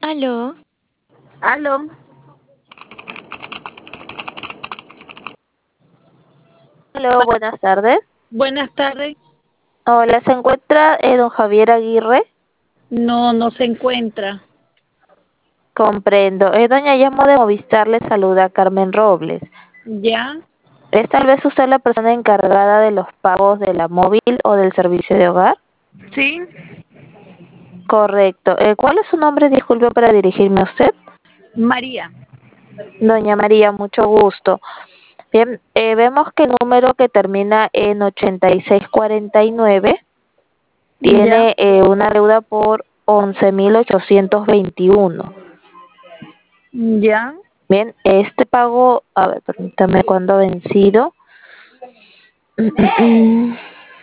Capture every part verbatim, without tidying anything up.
Aló. Aló. Hola, buenas tardes. Buenas tardes. Hola, ¿se encuentra eh, don Javier Aguirre? No, no se encuentra. Comprendo. Eh, doña, llamo de Movistar, le saluda Carmen Robles. ¿Ya? ¿Es tal vez usted la persona encargada de los pagos de la móvil o del servicio de hogar? ¿Sí? Correcto. Eh, ¿cuál es su nombre? Disculpe para dirigirme a usted. María. Doña María, mucho gusto. Bien, eh, vemos que el número que termina en ochenta y seis cuarenta y nueve ¿Ya? tiene eh, una deuda por once mil ochocientos veintiuno. ¿Ya? Bien, este pago, a ver, permítame cuándo ha vencido. Mm, mm, mm.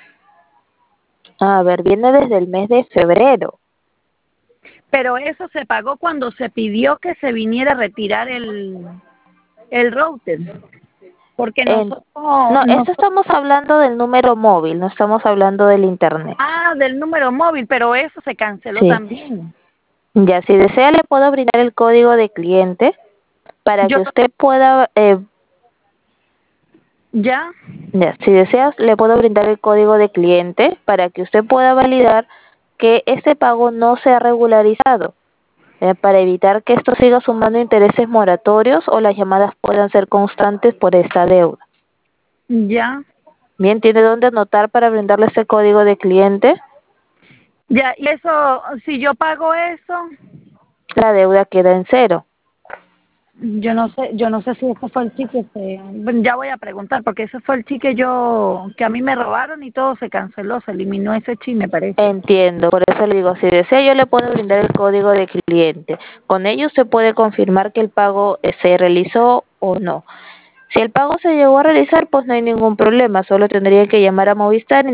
A ver, viene desde el mes de febrero. Pero eso se pagó cuando se pidió que se viniera a retirar el, el router. Porque En, nosotros, no, esto nosotros... estamos hablando del número móvil, no estamos hablando del internet. Ah, del número móvil, pero eso se canceló Sí. también. Ya, si desea le puedo brindar el código de cliente para Yo... que usted pueda, eh, ¿Ya? ya, si desea le puedo brindar el código de cliente para que usted pueda validar que este pago no se ha regularizado. Eh, para evitar que esto siga sumando intereses moratorios o las llamadas puedan ser constantes por esta deuda. ¿Ya? Bien, ¿tiene dónde anotar para brindarle este código de cliente? Ya, y eso, si yo pago eso, La deuda queda en cero. yo no sé, yo no sé si ese fue el ticket, eh, bueno, ya voy a preguntar, porque ese fue el ticket yo, que a mí me robaron y todo se canceló, se eliminó ese chip, me parece. Entiendo, por eso le digo, si desea yo le puedo brindar el código de cliente. Con ello se puede confirmar que el pago eh, se realizó o no. Si el pago se llegó a realizar, pues no hay ningún problema, solo tendría que llamar a Movistar